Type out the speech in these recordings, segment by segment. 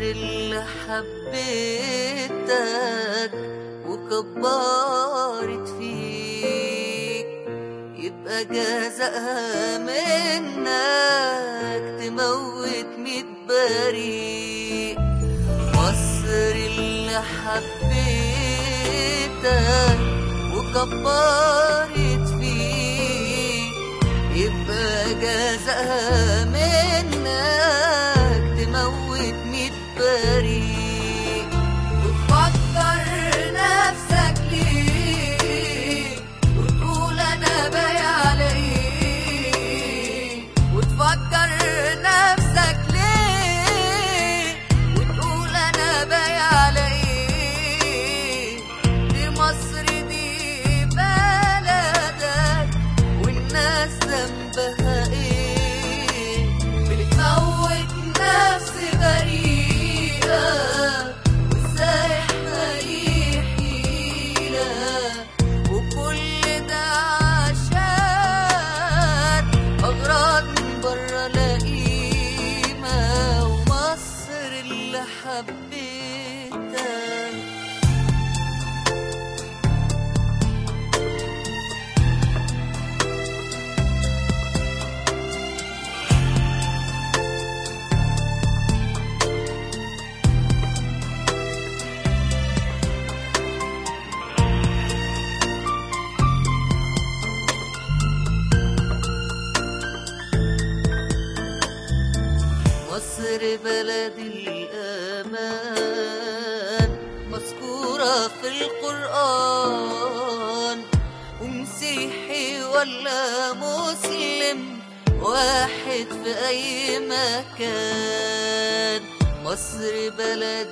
اللي حبيتك وكبرت فيك، يبقى جزاءها منك تموت 100 بريء. مصر اللي حبيتك وكبرت فيك، يبقى جزاءها منك تموت 100 بريء. وتفكر نفسك ليه وتقول انا بايع على ايه؟ وتفكر نفسك ليه وتقول انا بايع على ايه؟ دي مصر دي بلدك والناس ذنبها ايه؟ بتموت نفس بريئة وازاي احنا يحيينا؟ وكل ده عشان اغراض من برا لا قيمة. ومصر اللي حبيتك مصر بلد الأمان، مذكورة في القرآن، ومسيحي ولا مسلم واحد في أي مكان. مصر بلد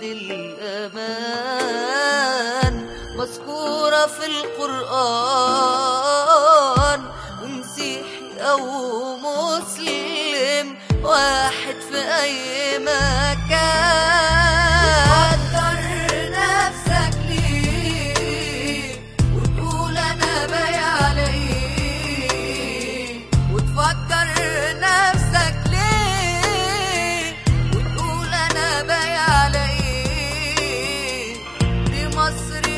الأمان، مذكورة في القرآن، ومسيحي أو مسلم واحد في أي مكان. وتفكر نفسك ليه وتقول أنا بايع على إيه؟ وتفكر نفسك ليه وتقول أنا بايع على إيه؟ دي مصر